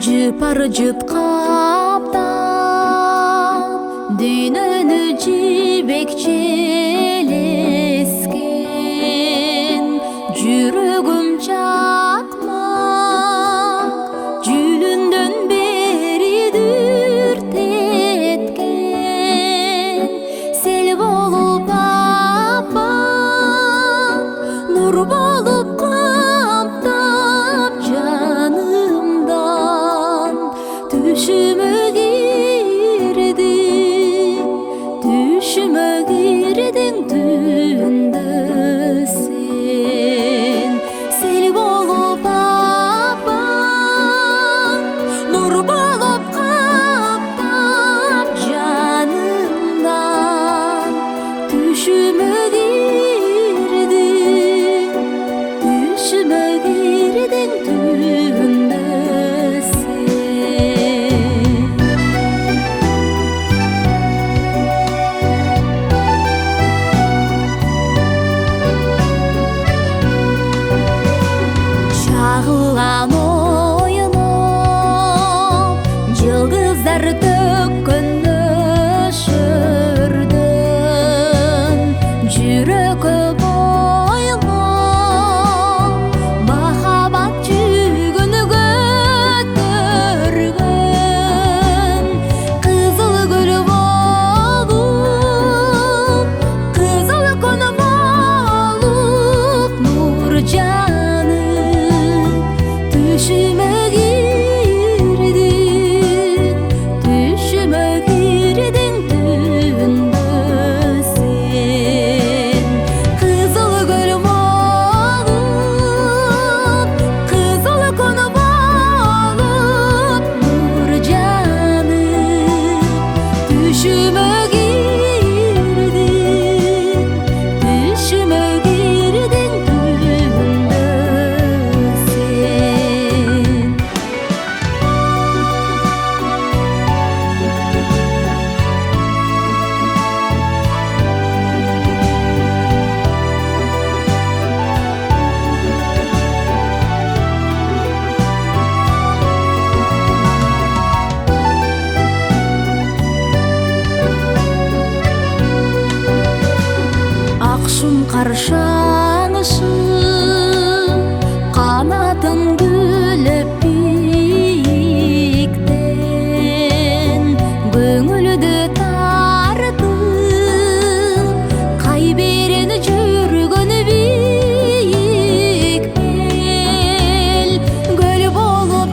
Жыпар жыт каптап дүйнөнү жибекчелескен, жүрөгүм чакмак жүлүндөн бери дүртеткен. Сел болуп аппак нур болуп каптап жанымдан түшүмө кирдиң түндө сен. Сел болуп аппак нур болуп каптап жанымдан түшүмө кирдиң түндө чагылган оюнуп жылдыздар төккөн нөшөрдөн, жүрөккө бойлоп махаббат жүгүнү көтөргөн. Кызыл гүл болуп, кызыл күн болуп нур түшүмө кирдиң түндө сен. Кызыл гүл болуп, кызыл күн болуп нур жаным түшүмө кирдиң түндө сен. Акшум каршаңышы канатын күлөп бииктен, көңүлдү тартып кай берен жүргөн бийик бел. Көл болуп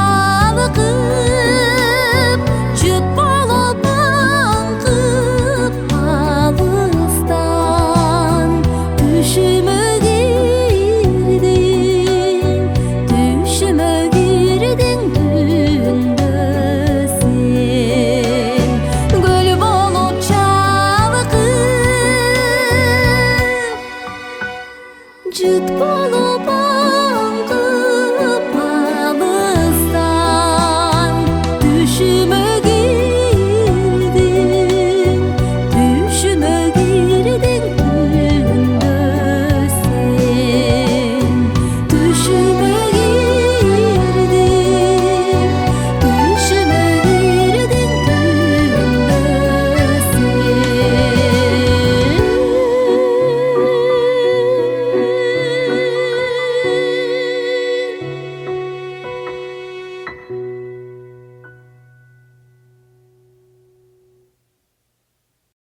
чалкып, жыт болуп аңкып алыстан түшүмө кирдиң түндө сен. Көл болуп чалкып, жыт болуп